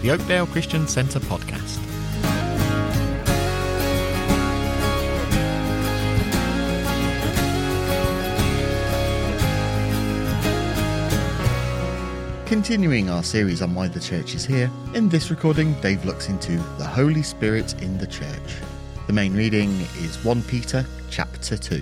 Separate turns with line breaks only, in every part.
the Oakdale Christian Centre podcast. Continuing our series on Why the Church is Here, in this recording Dave looks into the Holy Spirit in the Church. The main reading is 1 Peter chapter 2.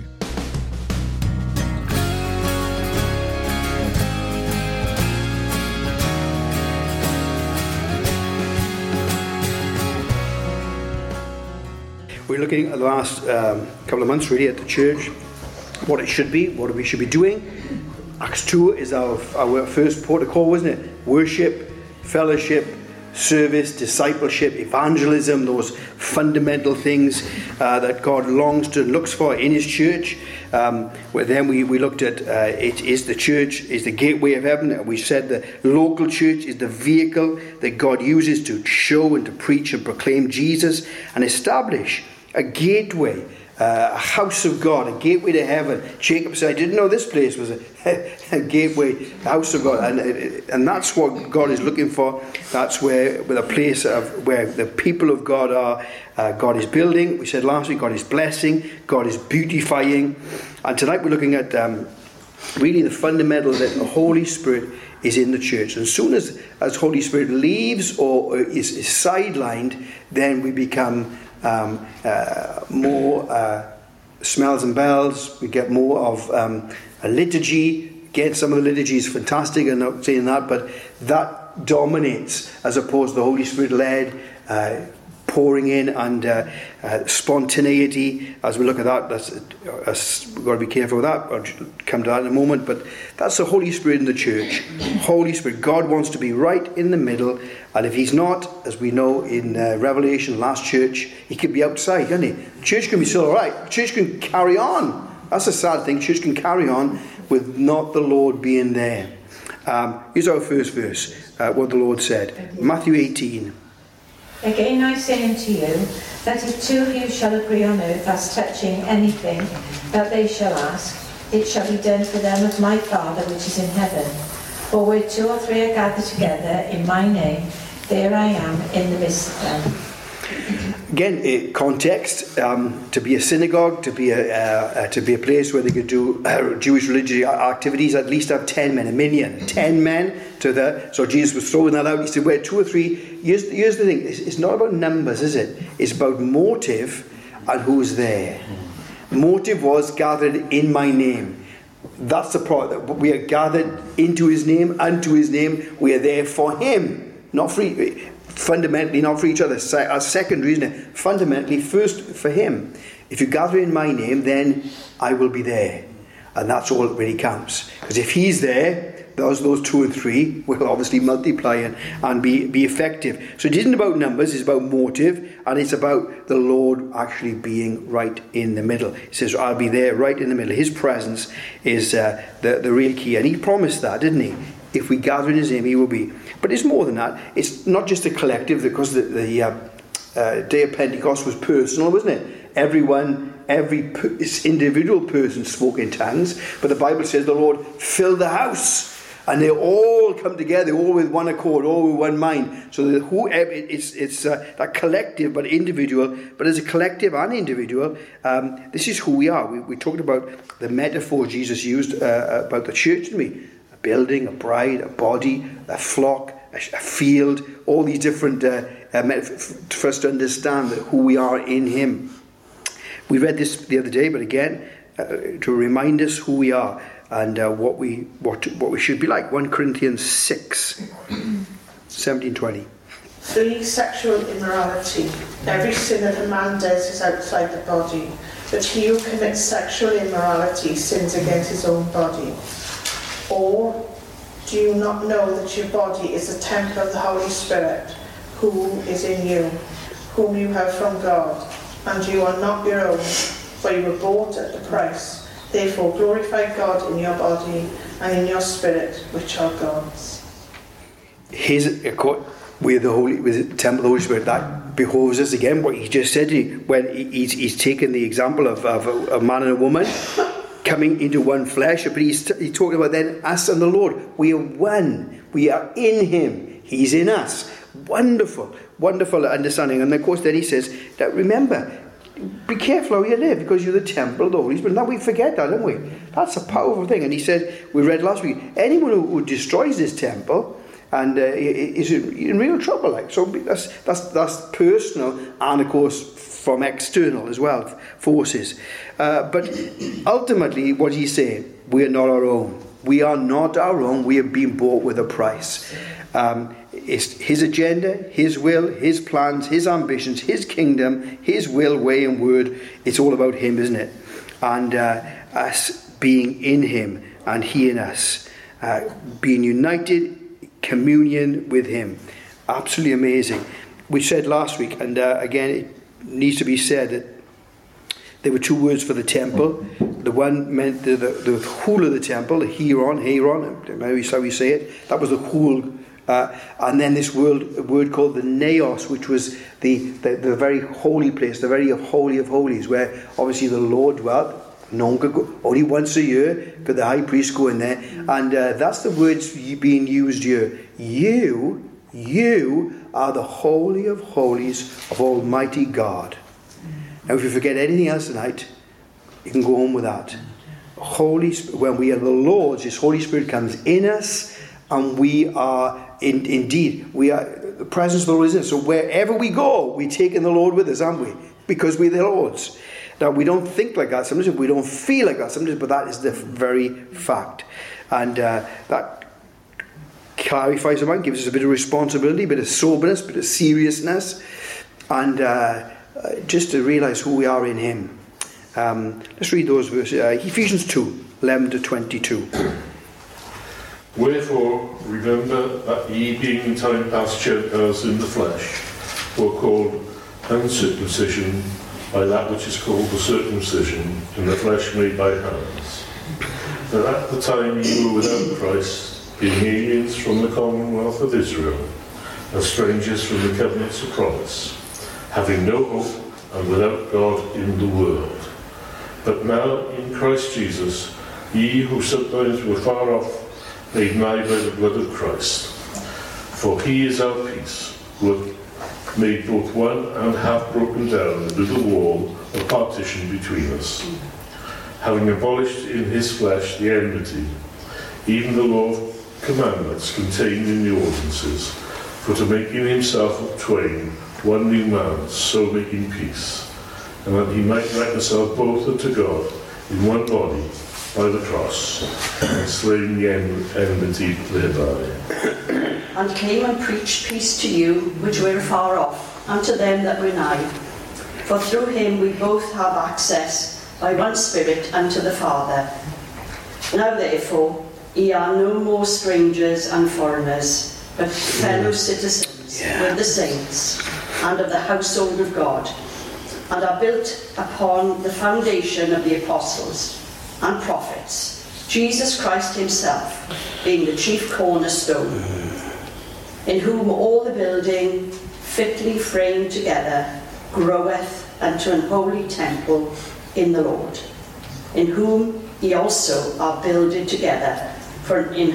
We're looking at the last couple of months really at the church, what it should be, what we should be doing. Acts 2 is our first protocol, wasn't it? Worship, fellowship, service, discipleship, evangelism, those fundamental things that God longs to and looks for in his church. Where then we looked at it is the church, is the gateway of heaven. We said the local church is the vehicle that God uses to show and to preach and proclaim Jesus and establish a gateway, a house of God, a gateway to heaven. Jacob said, I didn't know this place was a gateway, a house of God. And that's what God is looking for. That's where a place of where the people of God are. God is building. We said last week, God is blessing. God is beautifying. And tonight we're looking at really the fundamental that the Holy Spirit is in the church. And as soon as Holy Spirit leaves or is sidelined, then we become more smells and bells. We get more of a liturgy. Again, some of the liturgy is fantastic, I'm not saying that, but that dominates as opposed to the Holy Spirit led pouring in and spontaneity. As we look at that, we've got to be careful with that. I'll come to that in a moment, but that's the Holy Spirit in the church. Holy Spirit, God wants to be right in the middle, and if he's not, as we know in Revelation, last church, he could be outside, can't he? Church can be still alright. Church can carry on. That's a sad thing. Church can carry on with not the Lord being there. Here's our first verse, what the Lord said. Matthew 18.
Again I say unto you, that if two of you shall agree on earth as touching anything that they shall ask, it shall be done for them of my Father which is in heaven. For where two or three are gathered together in my name, there I am in the midst of them.
Again, context, to be a synagogue, to be a place where they could do Jewish religious activities, at least have 10 men, a minyan, 10 men so Jesus was throwing that out. He said, where two or three, here's the thing, it's not about numbers, is it? It's about motive and who's there. Motive was gathered in my name. That's the part, we are gathered into his name, unto his name, we are there for him, not for fundamentally not for each other, as secondary, isn't it? Fundamentally first for him. If you gather in my name, then I will be there, and that's all that really counts. Because if he's there, those two and three will obviously multiply and be effective. So it isn't about numbers, it's about motive, and it's about the Lord actually being right in the middle. He says, I'll be there right in the middle. His presence is the real key, and he promised that, didn't he? If we gather in his name, he will be. But it's more than that. It's not just a collective, because the day of Pentecost was personal, wasn't it? Every individual person spoke in tongues. But the Bible says the Lord filled the house. And they all come together, all with one accord, all with one mind. So that it's that collective but individual. But as a collective and individual, this is who we are. We talked about the metaphor Jesus used about the church, didn't we? Building, a bride, a body, a flock, a field, all these different for us to understand who we are in him. We read this the other day, but again, to remind us who we are and what we should be like. 1 Corinthians 6, 17-20.
Flee sexual immorality. Every sin that a man does is outside the body, but he who commits sexual immorality sins against his own body. Or do you not know that your body is a temple of the Holy Spirit, who is in you, whom you have from God, and you are not your own, for you were bought at the price. Therefore glorify God in your body and in your spirit, which are God's.
With the temple of the Holy Spirit, that behoves us again. What he just said, when he's taken the example of a man and a woman coming into one flesh, but he's talking about then us and the Lord. We are one. We are in him. He's in us. wonderful, wonderful understanding. And of course then he says that, remember, be careful how you live, because you're the temple of the Holy Spirit. Now we forget that, don't we? That's a powerful thing. And he said, we read last week, anyone who destroys this temple and is in real trouble. Like, so that's personal, and of course from external as well, forces. But ultimately, what he's saying, we are not our own. We are not our own. We have been bought with a price. It's his agenda, his will, his plans, his ambitions, his kingdom, his will, way and word. It's all about him, isn't it? And us being in him and he in us. Being united, communion with him. Absolutely amazing. We said last week, and again it needs to be said, that there were two words for the temple. The one meant the whole of the temple, the Hieron, maybe that's how we say it. That was the whole. And then this word called the Naos, which was the very holy place, the very holy of holies, where obviously the Lord dwelt. No one could go, only once a year could the high priest go in there. And that's the words being used here. You are the holy of holies of Almighty God. Now, if you forget anything else tonight, you can go home with that. When we are the Lord's, His Holy Spirit comes in us, and we are we are the presence of the Lord is in us. So wherever we go, we're taking the Lord with us, aren't we? Because we're the Lord's. Now, we don't think like that sometimes, we don't feel like that sometimes, but that is the very fact. And that clarifies the mind, gives us a bit of responsibility, a bit of soberness, a bit of seriousness, and just to realise who we are in Him. Let's read those verses. Ephesians 2, 11 to 22.
Wherefore, remember that ye being in time past Gentiles in the flesh, were called uncircumcision by that which is called the circumcision in the flesh made by hands. That at the time ye were without Christ, being aliens from the commonwealth of Israel, and strangers from the covenants of promise, having no hope and without God in the world. But now in Christ Jesus, ye who sometimes were far off, made nigh by the blood of Christ. For he is our peace, who hath made both one and hath broken down the little wall of partition between us, having abolished in his flesh the enmity, even the law of commandments contained in the ordinances, for to make in himself of twain one new man, so making peace, and that he might reconcile both unto God in one body by the cross, and slaying the enmity thereby.
And came and preached peace to you which were far off, and to them that were nigh. For through him we both have access by one Spirit unto the Father. Now therefore ye are no more strangers and foreigners, but fellow citizens with the saints, and of the household of God, and are built upon the foundation of the apostles and prophets, Jesus Christ himself being the chief cornerstone, in whom all the building fitly framed together groweth unto an holy temple in the Lord, in whom ye also are builded together for an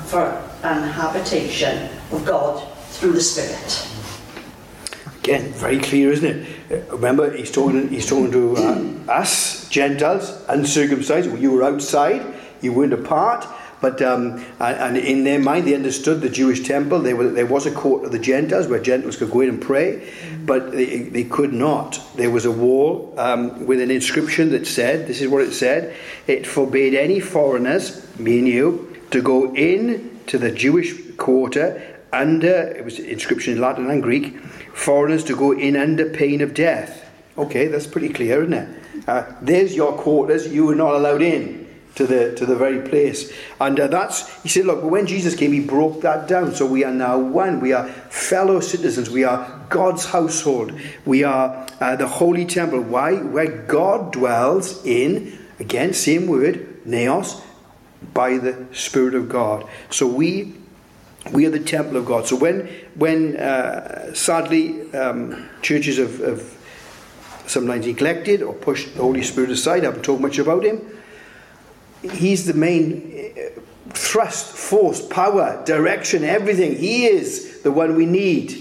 habitation of God through the Spirit.
Again, very clear, isn't it? Remember, he's talking to us, Gentiles, uncircumcised. You were outside, you weren't a part, but and in their mind, they understood the Jewish temple. There was a court of the Gentiles where Gentiles could go in and pray, but they could not. There was a wall with an inscription that said, this is what it said: it forbade any foreigners, me and you, to go in to the Jewish quarter under, it was inscription in Latin and Greek, foreigners to go in under pain of death. Okay, that's pretty clear, isn't it? There's your quarters, you were not allowed in to the very place. And he said, look, when Jesus came, he broke that down. So we are now one. We are fellow citizens. We are God's household. We are the holy temple. Why? Where God dwells in, again, same word, naos, by the Spirit of God. So we are the temple of God. So when sadly churches have sometimes neglected or pushed the Holy Spirit aside, I haven't talked much about him. He's the main thrust, force, power, direction, everything. He is the one we need.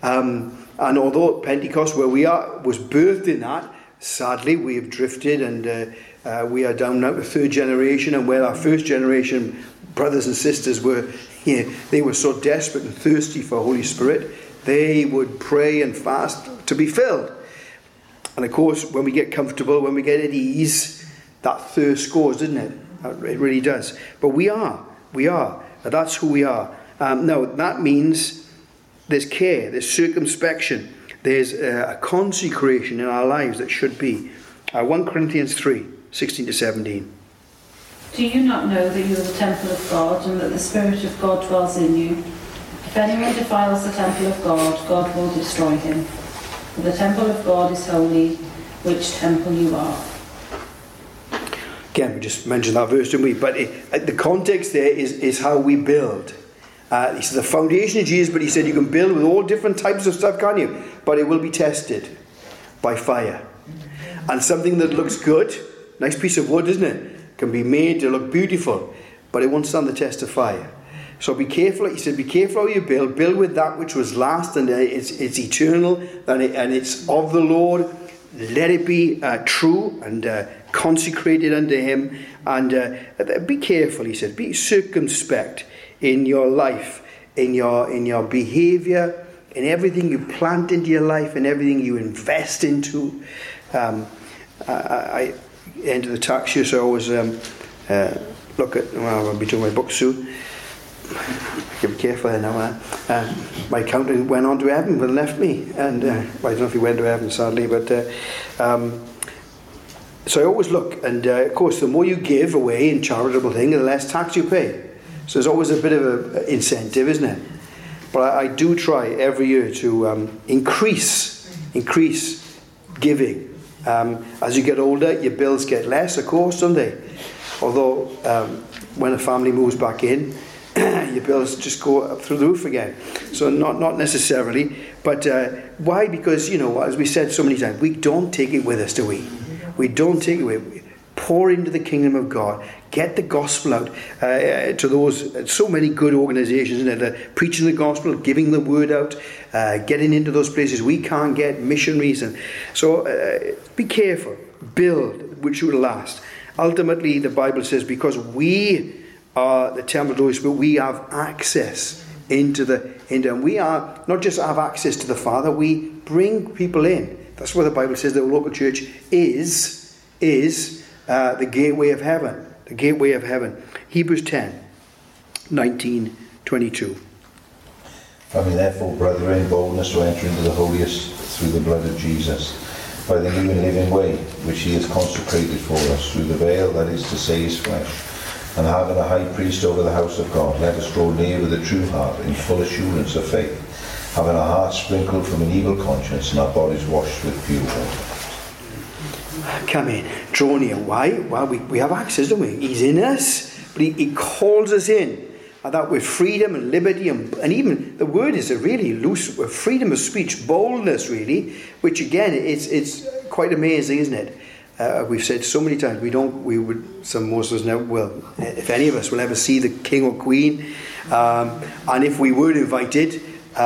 And although Pentecost, where we are, was birthed in that, sadly we have drifted, and we are down now to third generation. And where our first generation brothers and sisters were, they were so desperate and thirsty for Holy Spirit, they would pray and fast to be filled. And of course, when we get comfortable, when we get at ease, that thirst goes, doesn't it? It really does. But we are. That's who we are. Now, that means there's care, there's circumspection, there's a consecration in our lives that should be. 1 Corinthians 3, 16 to 17.
Do you not know that you are the temple of God, and that the Spirit of God dwells in you? If anyone defiles the temple of God, God will destroy him. For the temple of God is holy, which temple you are.
Again, we just mentioned that verse, didn't we? But the context there is how we build. He said the foundation of Jesus, but he said you can build with all different types of stuff, can't you? But it will be tested by fire. And something that looks good, nice piece of wood, isn't it? Can be made to look beautiful, but it won't stand the test of fire. So be careful. He said, be careful how you build. Build with that which was last, and it's eternal, and it's of the Lord. Let it be true and consecrated unto him. And be careful, he said. Be circumspect in your life, in your behaviour, in everything you plant into your life, and everything you invest into. I end of the tax year, so I always look at. Well, I'll be doing my book soon. I can be careful there now. My accountant went on to heaven but left me, and I don't know if he went to heaven, sadly, but so I always look, and of course the more you give away in charitable thing, the less tax you pay. So there's always a bit of an incentive, isn't it? But I do try every year to increase giving. As you get older, your bills get less, of course, don't they? Although when a family moves back in, your bills just go up through the roof again. So not necessarily. But why? Because, as we said so many times, we don't take it with us, do we? We don't take it with us. Pour into the kingdom of God. Get the gospel out to those, so many good organisations, isn't it? Preaching the gospel, giving the word out, getting into those places we can't get, missionaries. And so be careful. Build, which will last. Ultimately, the Bible says, because we are the temple of the Holy Spirit, we have access into and we are not just have access to the Father, we bring people in. That's why the Bible says that the local church is the gateway of heaven. The gateway of heaven. Hebrews 10, 19, 22.
Having therefore, brethren, boldness to enter into the holiest through the blood of Jesus, by the new and living way, which he has consecrated for us, through the veil, that is to say, his flesh. And having a high priest over the house of God, let us draw near with a true heart, in full assurance of faith, having our hearts sprinkled from an evil conscience, and our bodies washed with pure water.
Come in, draw near. Why? Well, we have access, don't we? He's in us, but he calls us in. And that with freedom and liberty, and even the word is a really loose freedom of speech, boldness, really, which again, it's quite amazing, isn't it? We've said so many times, most of us never will, if any of us will ever see the king or queen, and if we were invited,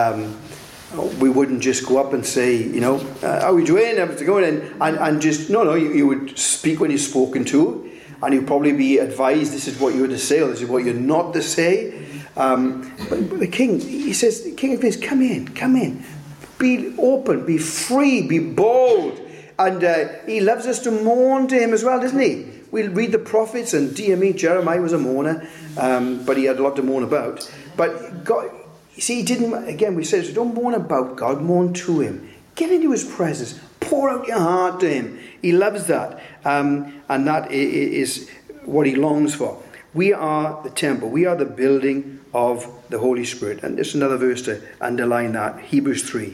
we wouldn't just go up and say, how are you doing? How's it going? And just, no, you would speak when you're spoken to, and you'd probably be advised, this is what you're to say, or this is what you're not to say. But the king, he says, the King of Kings, come in, be open, be free, be bold. And he loves us to mourn to him as well, doesn't he? We'll read the prophets, and dear me, Jeremiah was a mourner, but he had a lot to mourn about. But God, you see, he didn't, again, we said, so don't mourn about God, mourn to him. Get into his presence, pour out your heart to him. He loves that, and that is what he longs for. We are the temple, we are the building of the Holy Spirit. And there's another verse to underline that, Hebrews 3.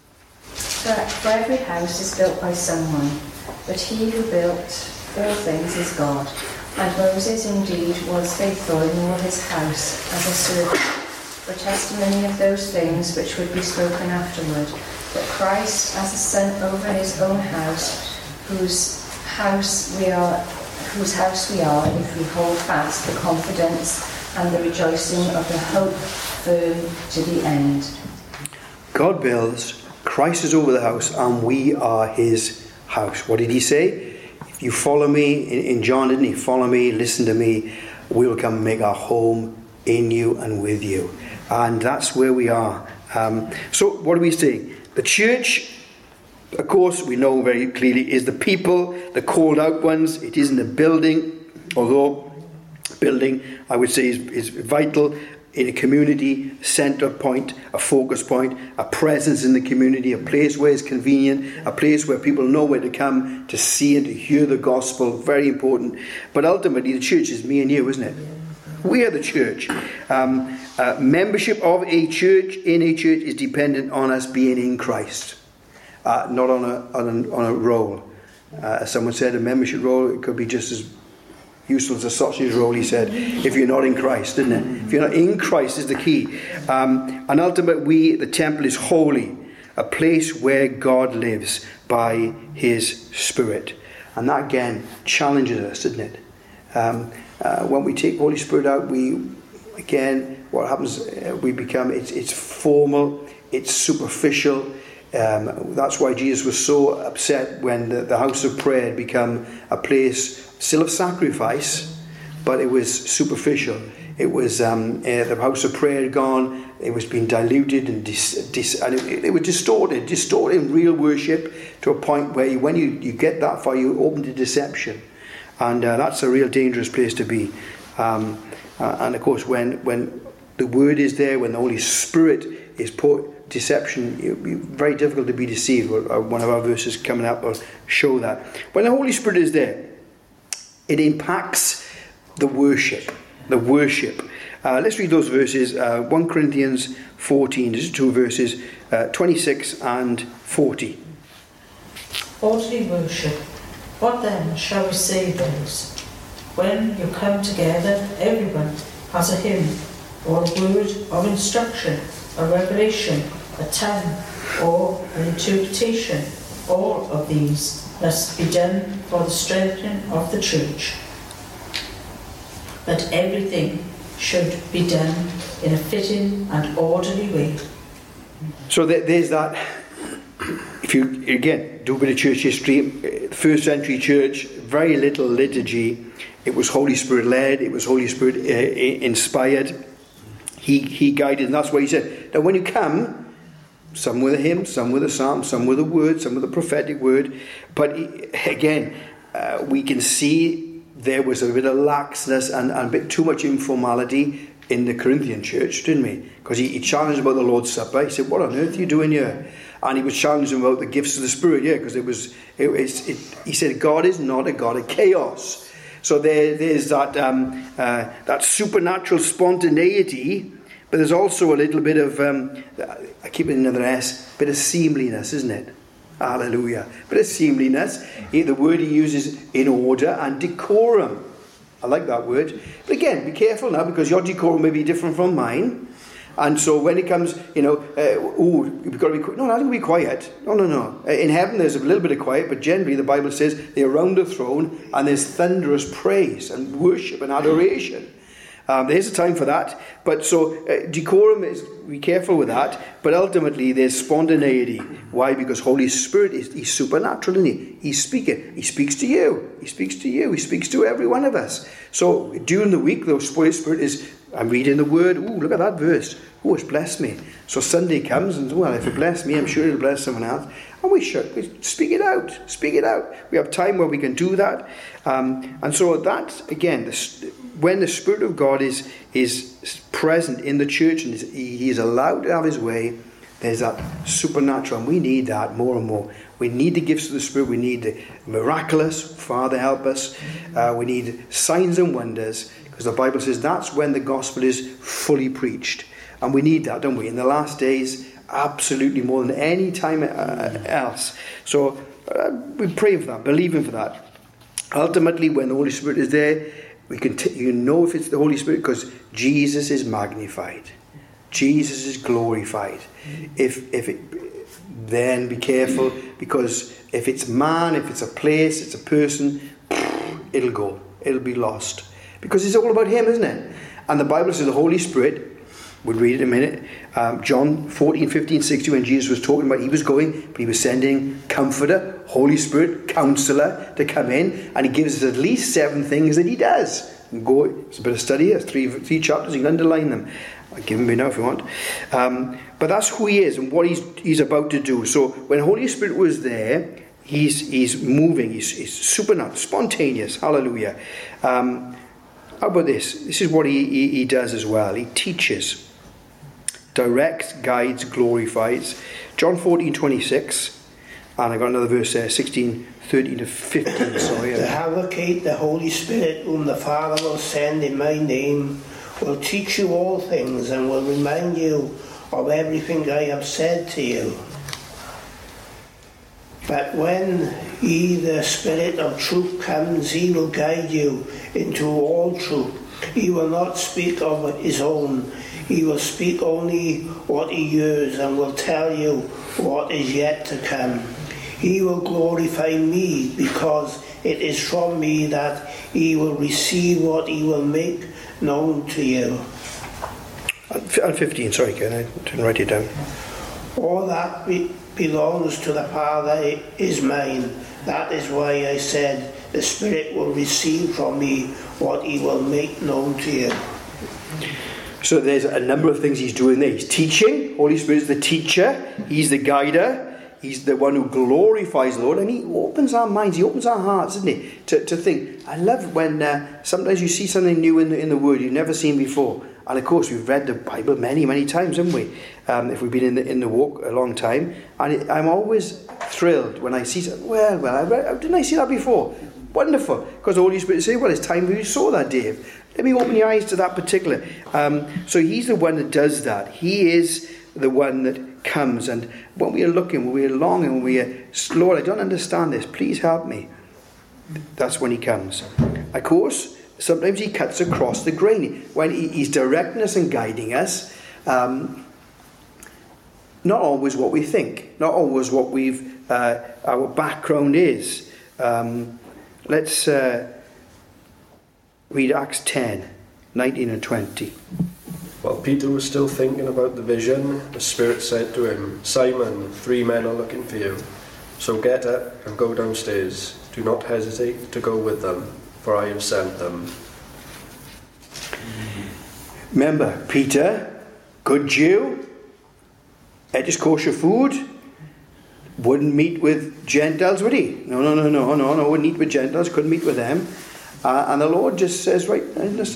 For every house is built by someone, but he who built all things is God. And Moses indeed was faithful in all his house as a servant, for testimony of those things which would be spoken afterward, but Christ as a son over his own house, whose house we are, if we hold fast the confidence and the rejoicing of the hope firm to the end.
God builds, Christ is over the house, and we are his house. What did he say? If you follow me, in John, didn't he? Follow me, listen to me, we will come and make our home in you and with you. And that's where we are. So what are we saying? The church, of course, we know very clearly, is the people, the called out ones. It isn't a building, although building, I would say, is vital in a community, centre point, a focus point, a presence in the community, a place where it's convenient, a place where people know where to come to see and to hear the gospel. Very important. But ultimately, the church is me and you, isn't it? We are the church. Membership of a church in a church is dependent on us being in Christ, not on a role. As someone said, a membership role, it could be just as useful as a sausage roll, he said, if you're not in Christ, didn't it? If you're not in Christ is the key. And ultimately, the temple is holy, a place where God lives by his Spirit. And that, again, challenges us, doesn't it? When we take Holy Spirit out, what happens, we become, it's formal, it's superficial. That's why Jesus was so upset when the house of prayer had become a place still of sacrifice, but it was superficial. It was the house of prayer had gone. It was being diluted and it was distorted real worship to a point where when you get that far, you open to deception, and that's a real dangerous place to be. And of course, when the Word is there, when the Holy Spirit is put, deception, it will be very difficult to be deceived. One of our verses coming up will show that. When the Holy Spirit is there, it impacts the worship. Let's read those verses. 1 Corinthians 14, just 2 verses, 26 and 40.
Orderly worship. What then shall we say, brothers? When you come together, everyone has a hymn, or a word of instruction, a revelation, a tongue, or an interpretation. All of these must be done for the strengthening of the church. But everything should be done in a fitting and orderly way.
So there's that. If you, again, do a bit of church history, first century church, very little liturgy. It was Holy Spirit led, it was Holy Spirit inspired. He guided, and that's why he said, now when you come, some with a hymn, some with a psalm, some with a word, some with a prophetic word. But again, we can see there was a bit of laxness and a bit too much informality in the Corinthian church, didn't we? Because he challenged about the Lord's Supper. He said, what on earth are you doing here? And he was challenging about the gifts of the Spirit, because he said, God is not a God of chaos. So there's that supernatural spontaneity, but there's also a little bit of, I keep it in another S, bit of seemliness, isn't it? Hallelujah. Bit of seemliness. The word he uses, in order and decorum. I like that word. But again, be careful now, because your decorum may be different from mine. And so when it comes, you've got to be quiet. No, not to be quiet. No. In heaven there's a little bit of quiet, but generally the Bible says they're around the throne and there's thunderous praise and worship and adoration. There's a time for that. But so decorum is, be careful with that. But ultimately there's spontaneity. Why? Because Holy Spirit he's supernatural, isn't he? He's speaking. He speaks to you. He speaks to you. He speaks to every one of us. So during the week, the Holy Spirit is, I'm reading the word. Ooh, look at that verse. Oh, it's blessed me. So Sunday comes and, well, if it blessed me, I'm sure it'll bless someone else. And we speak it out. Speak it out. We have time where we can do that. And so that, again, when the Spirit of God is present in the church and he is allowed to have his way, there's that supernatural. And we need that more and more. We need the gifts of the Spirit. We need the miraculous. Father, help us. We need signs and wonders. Because the Bible says that's when the gospel is fully preached. And we need that, don't we? In the last days, absolutely more than any time else. So we pray for that, believing for that. Ultimately, when the Holy Spirit is there, you know if it's the Holy Spirit, because Jesus is magnified. Jesus is glorified. Then be careful, because if it's man, if it's a place, it's a person, it'll go. It'll be lost. Because it's all about him, isn't it? And the Bible says the Holy Spirit We'll read it in a minute. John 14, 15, 16, when Jesus was talking about he was going, but he was sending Comforter, Holy Spirit, Counselor to come in, and he gives us at least 7 things that he does. And go, it's a bit of study here, 3 chapters, you can underline them. I'll give them now if you want. But that's who he is and what he's about to do. So when Holy Spirit was there, he's moving, he's supernatural, spontaneous, hallelujah. How about this? This is what he does as well. He teaches, directs, guides, glorifies. John 14, 26. And I got another verse there, 16, 13 to 15. Sorry.
The Advocate, the Holy Spirit, whom the Father will send in my name, will teach you all things and will remind you of everything I have said to you. But when he, the Spirit of truth, comes, he will guide you into all truth. He will not speak of his own. He will speak only what he hears and will tell you what is yet to come. He will glorify me, because it is from me that he will receive what he will make known to you.
And 15, sorry Ken, I didn't write it down.
All that belongs to the Father is mine. That is why I said the Spirit will receive from me what he will make known to you.
So there's a number of things he's doing there. He's teaching. Holy Spirit is the teacher. He's the guider. He's the one who glorifies the Lord, and he opens our minds, he opens our hearts, doesn't he, to think. I love when sometimes you see something new in the Word you've never seen before. And of course we've read the Bible many, many times, haven't we? If we've been in the walk a long time. And I'm always thrilled when I see something. Well, didn't I see that before? Wonderful. Because the Holy Spirit says, well, it's time you saw that, Dave. Let me open your eyes to that particular. So he's the one that does that. He is the one that comes. And when we are looking, when we are longing, when we are, Lord, I don't understand this, please help me. That's when he comes. Of course, sometimes he cuts across the grain. When he's directing us and guiding us, not always what we think, not always what our background is. Let's read Acts 10, 19 and 20.
While Peter was still thinking about the vision, the Spirit said to him, Simon, 3 men are looking for you. So get up and go downstairs. Do not hesitate to go with them, for I have sent them.
Remember, Peter, good Jew, ate his kosher food, wouldn't meet with Gentiles, would he? No, wouldn't eat with Gentiles, couldn't meet with them. And the Lord just says, right, let's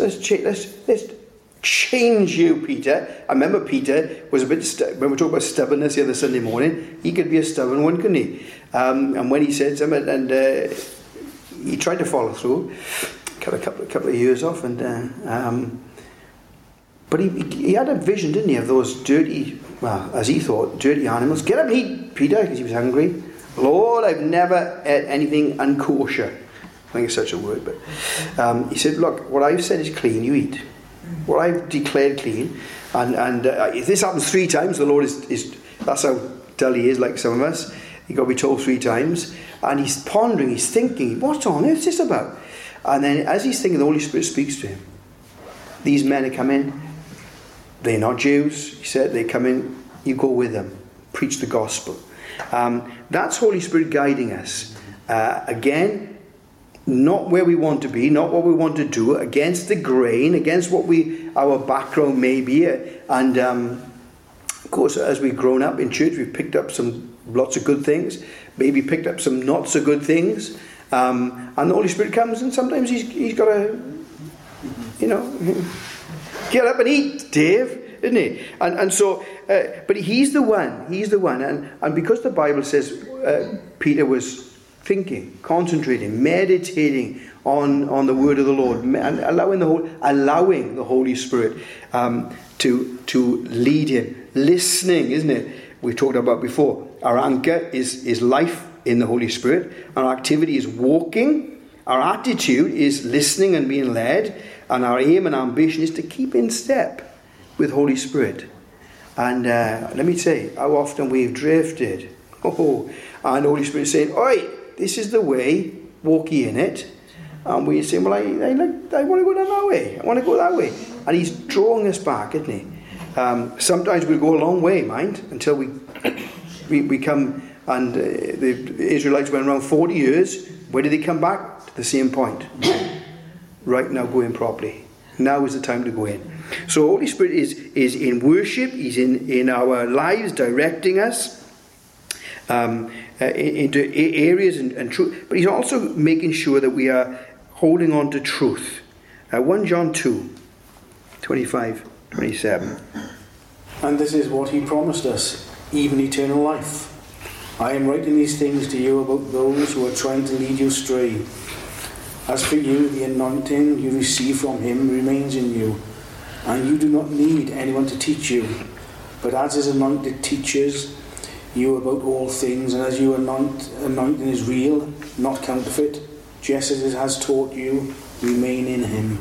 change you, Peter. I remember Peter was a bit, when we talk about stubbornness the other Sunday morning, he could be a stubborn one, couldn't he? And when he said something, and he tried to follow through, cut a couple of years off, and but he had a vision, didn't he, of those dirty, well, as he thought, dirty animals. Get up and eat, Peter, because he was hungry. Lord, I've never ate anything unkosher. I think it's such a word, but he said, look, what I've said is clean, you eat. What I've declared clean, and if this happens 3 times, the Lord is that's how dull he is, like some of us. You've got to be told 3 times, and he's pondering, he's thinking, what on earth is this about? And then as he's thinking, the Holy Spirit speaks to him. These men are coming, they're not Jews, he said, they come in, you go with them, preach the gospel. That's Holy Spirit guiding us. Again, not where we want to be, not what we want to do, against the grain, against what our background may be. And of course, as we've grown up in church, we've picked up lots of good things, maybe picked up some not so good things. And the Holy Spirit comes, and sometimes he's got to, get up and eat, Dave, isn't he? And so, but he's the one. And because the Bible says Peter was thinking, concentrating, meditating on the word of the Lord, and allowing the Holy Spirit to lead him, listening, isn't it? We talked about before. Our anchor is life in the Holy Spirit. Our activity is walking. Our attitude is listening and being led. And our aim and ambition is to keep in step with Holy Spirit. And let me say, how often we've drifted. And the Holy Spirit is saying, all right, this is the way, walk ye in it. And we say, well, I want to go down that way. I want to go that way. And he's drawing us back, isn't he? Sometimes we'll go a long way, mind, until we come, and the Israelites went around 40 years. Where did they come back? To the same point. Right, now go in properly. Now is the time to go in. So Holy Spirit is in worship. He's in our lives, directing us into areas and truth. But he's also making sure that we are holding on to truth. 1 John 2, 25, 27.
And this is what he promised us, even eternal life. I am writing these things to you about those who are trying to lead you astray. As for you, the anointing you receive from him remains in you, and you do not need anyone to teach you. But as his anointed teaches you about all things, and as you anointing is real, not counterfeit, just as it has taught you, remain in him.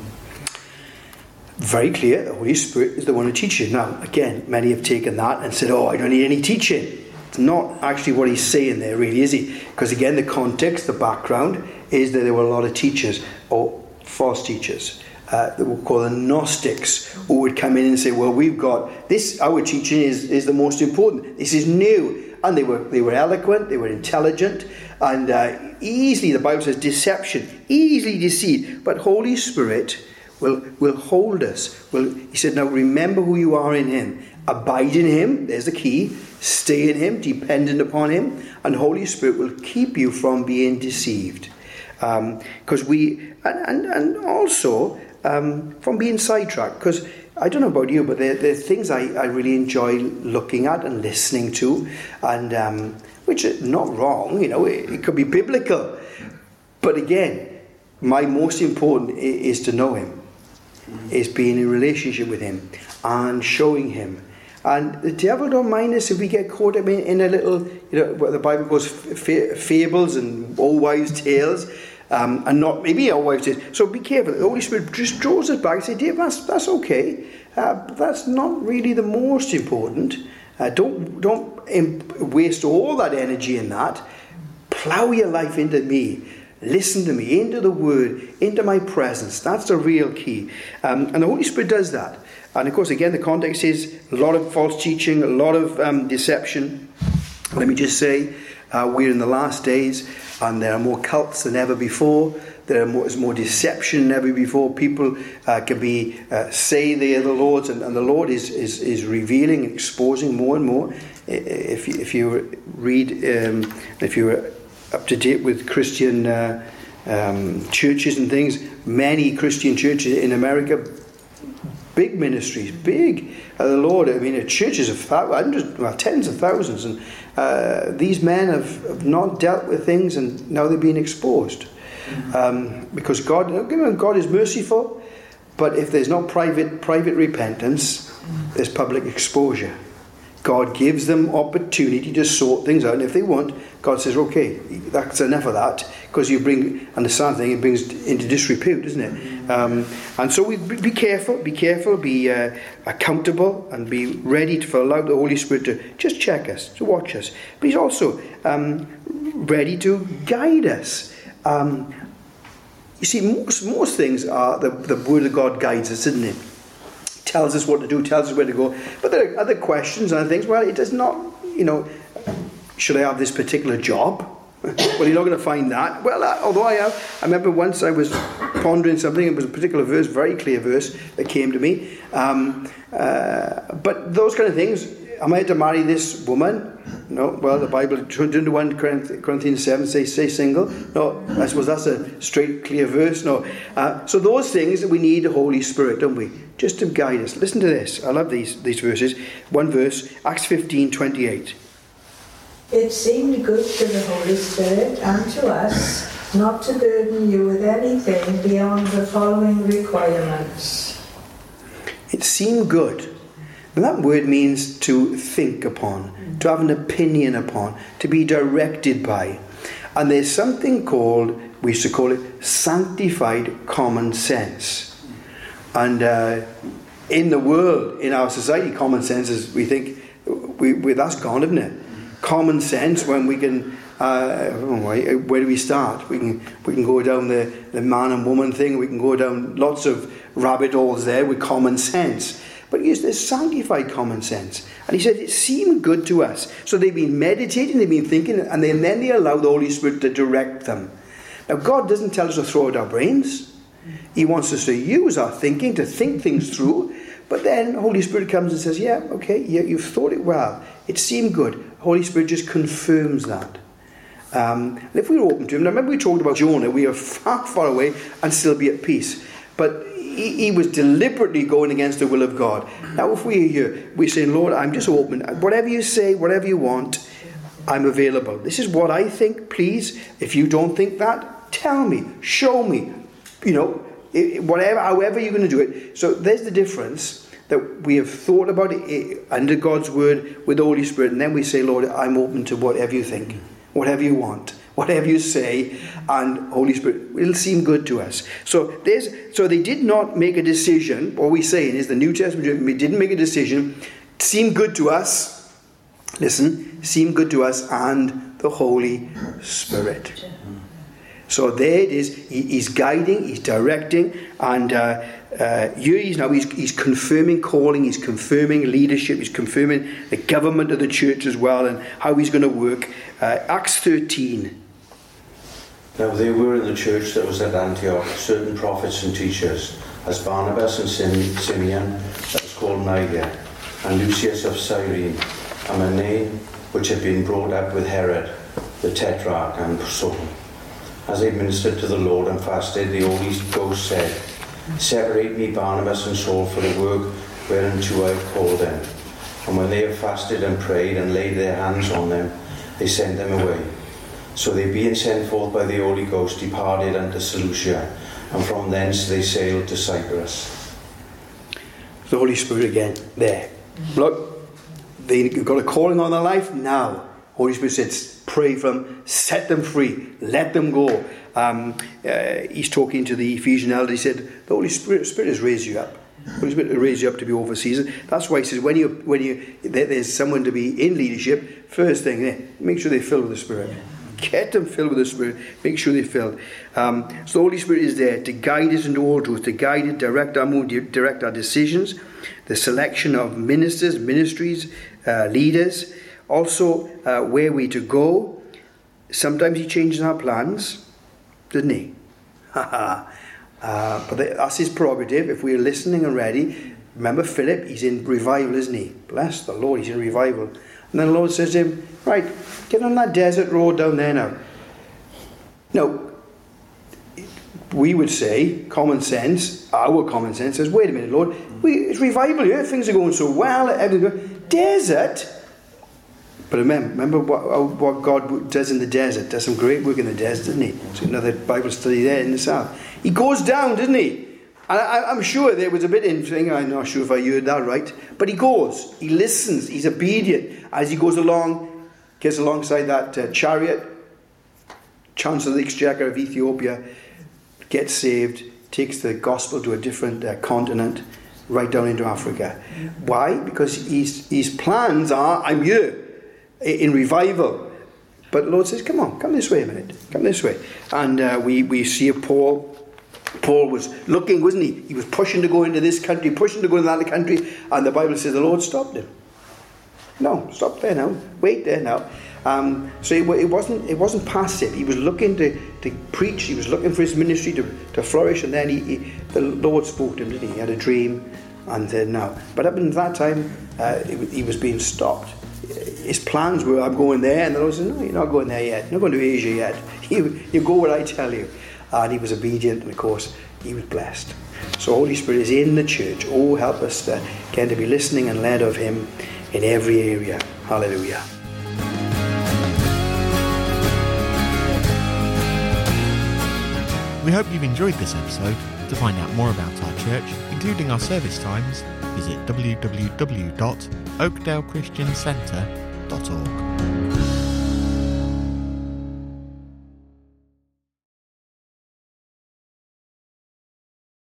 Very clear, the Holy Spirit is the one who teaches. Now, again, many have taken that and said, I don't need any teaching. It's not actually what he's saying there, really, is he? Because again, the context, the background, is that there were a lot of teachers, or false teachers, that we call the Gnostics, who would come in and say, well, we've got this, our teaching is the most important. This is new. And they were eloquent, they were intelligent, and easily, the Bible says, deception, easily deceived. But Holy Spirit will hold us. He said, now remember who you are in him. Abide in him, there's the key. Stay in him, dependent upon him. And Holy Spirit will keep you from being deceived. Because and also from being sidetracked. Because I don't know about you, but there are things I really enjoy looking at and listening to. And which is not wrong, it could be biblical. But again, my most important is to know him. Is being in relationship with him and showing him. And the devil don't mind us if we get caught up in a little, what the Bible calls fables and old wives' tales, and not maybe old wives' tales. So be careful. The Holy Spirit just draws us back and says, Dave, that's okay. But that's not really the most important. Don't waste all that energy in that. Plow your life into me. Listen to me, into the Word, into my presence. That's the real key. And the Holy Spirit does that. And of course, again, the context is a lot of false teaching, a lot of deception. Let me just say, we're in the last days, and there are more cults than ever before. There's more deception than ever before. People can say they are the Lord's, and the Lord is revealing and exposing more and more. If you read, if you're up to date with Christian churches and things, many Christian churches in America, big ministries, the Lord, churches of tens of thousands, and these men have not dealt with things, and now they're being exposed. Because God is merciful, but if there's not private repentance, there's public exposure. God gives them opportunity to sort things out, and if they want, God says, okay, that's enough of that, because and the sad thing, it brings into disrepute, doesn't it? And so we be careful, be accountable, and be ready to allow the Holy Spirit to just check us, to watch us. But he's also ready to guide us. You see, most things are the Word of God guides us, isn't it? Tells us what to do, tells us where to go. But there are other questions and things. Well, it does not, should I have this particular job? Well, you're not going to find that. Well, although I remember once I was pondering something. It was a particular verse, very clear verse that came to me. But those kind of things. Am I to marry this woman? No. Well, the Bible, 1 Corinthians 7 says, stay single. No, I suppose that's a straight, clear verse. No. So those things that we need the Holy Spirit, don't we? Just to guide us. Listen to this. I love these verses. One verse, Acts 15:28.
It seemed good to the Holy Spirit and to us not to burden you with anything beyond the following requirements.
It seemed good. And that word means to think upon, to have an opinion upon, to be directed by. And there's something called, we used to call it, sanctified common sense. And in the world, in our society, common sense is, we think, that's gone, isn't it? Common sense, when we can, where do we start? We can go down the man and woman thing. We can go down lots of rabbit holes there with common sense. But there's sanctified common sense. And he said it seemed good to us. So they've been meditating, they've been thinking, and then they allow the Holy Spirit to direct them. Now, God doesn't tell us to throw out our brains. He wants us to use our thinking, to think things through. But then the Holy Spirit comes and says, yeah, okay, you've thought it well. It seemed good. Holy Spirit just confirms that. And if we were open to him, now remember we talked about Jonah, we are far, far away and still be at peace. But he was deliberately going against the will of God. Now if we're here, we're saying, Lord, I'm just open. Whatever you say, whatever you want, I'm available. This is what I think, please. If you don't think that, tell me, show me, whatever, however you're going to do it. So there's the difference, that we have thought about it under God's word with the Holy Spirit, and then we say, Lord, I'm open to whatever you think, whatever you want, whatever you say, and Holy Spirit, it'll seem good to us. So they did not make a decision. What we're saying is the New Testament, we didn't make a decision. It seemed good to us. Listen, seemed good to us and the Holy Spirit. So there it is. He's guiding, he's directing, and he's confirming calling, he's confirming leadership, he's confirming the government of the church as well, and how he's going to work. Acts 13.
Now there were in the church that was at Antioch certain prophets and teachers, as Barnabas and Simeon, that was called Niger, and Lucius of Cyrene, and Manaen, which had been brought up with Herod, the Tetrarch, and Saul. As they ministered to the Lord and fasted, the Holy Ghost said, Separate me Barnabas and Saul for the work whereunto I have called them. And when they have fasted and prayed and laid their hands on them, they sent them away. So they, being sent forth by the Holy Ghost, departed unto Seleucia, and from thence they sailed to Cyprus.
The Holy Spirit again, there. Look, they've got a calling on their life now. Holy Spirit says, pray for them, set them free, let them go. He's talking to the Ephesian elder. He said, the Holy Spirit has raised you up. The Holy Spirit will raise you up to be overseers. That's why he says, when there's someone to be in leadership, first thing, make sure they're filled with the Spirit. Get them filled with the Spirit. Make sure they're filled. So the Holy Spirit is there to guide us into all truth, to guide and direct our mood, direct our decisions, the selection of ministers, ministries, leaders, also where we're to go. Sometimes he changes our plans, doesn't he? But that's his prerogative. If we're listening and ready, remember Philip, he's in revival, isn't he? Bless the Lord, he's in revival. And then the Lord says to him, right, get on that desert road down there now. Now, we would say, common sense, our common sense says, wait a minute, Lord, it's revival here, things are going so well, desert? But remember what God does in the desert. Does some great work in the desert, doesn't he? It's another Bible study there in the south. He goes down, doesn't he? And I'm sure there was a bit interesting. I'm not sure if I heard that right. But he goes. He listens. He's obedient. As he goes along, gets alongside that chariot, Chancellor of the Exchequer of Ethiopia, gets saved, takes the gospel to a different continent, right down into Africa. Why? Because his plans are, I'm here in revival. But the Lord says, come this way a minute. Come this way. And we see Paul was looking, wasn't he? He was pushing to go into this country, pushing to go into that country, and the Bible says the Lord stopped him. No, stop there now. Wait there now. So it wasn't passive. He was looking to preach. He was looking for his ministry to flourish, and then the Lord spoke to him, didn't he? He had a dream and said no. But up until that time, he was being stopped. His plans were, I'm going there, and the Lord said, no, you're not going there yet. You're not going to Asia yet. You go where I tell you. And he was obedient, and of course, he was blessed. So Holy Spirit is in the church. Oh, help us to be listening and led of him in every area. Hallelujah.
We hope you've enjoyed this episode. To find out more about our church, including our service times, visit www.oakdalechristiancentre.org.